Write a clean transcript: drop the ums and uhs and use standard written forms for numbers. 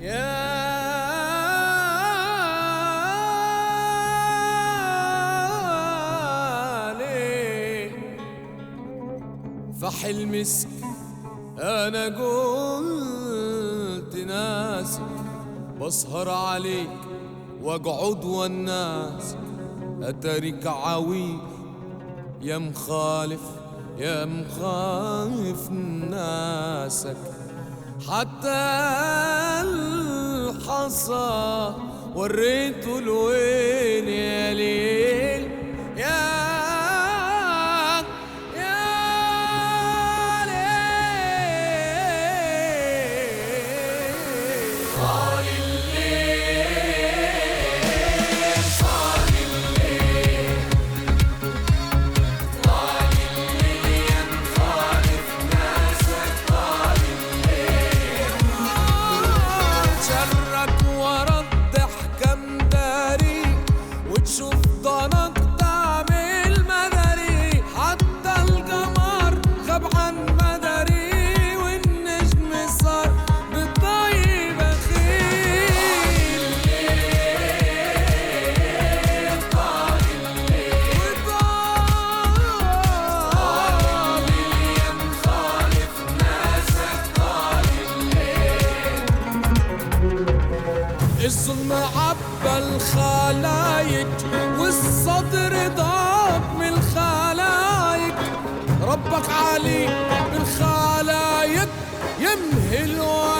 ليه فحل مسك أنا قلت ناسك، بسهر عليك واقعد والناس أترك عويل يا مخالف يا مخالف ناسك. حتى الحصى وريته الوين يا ليل يا شوف ضنك تعمل مدري، حتى القمر غاب عن مدري، والنجم صار بالطيب بخيل. طال الليل طال يا مخالف ناسك، طال الليل. الظلم عبى الخلايق والصدر ضاب من الخلايق، ربك علي بالخلايق يمهل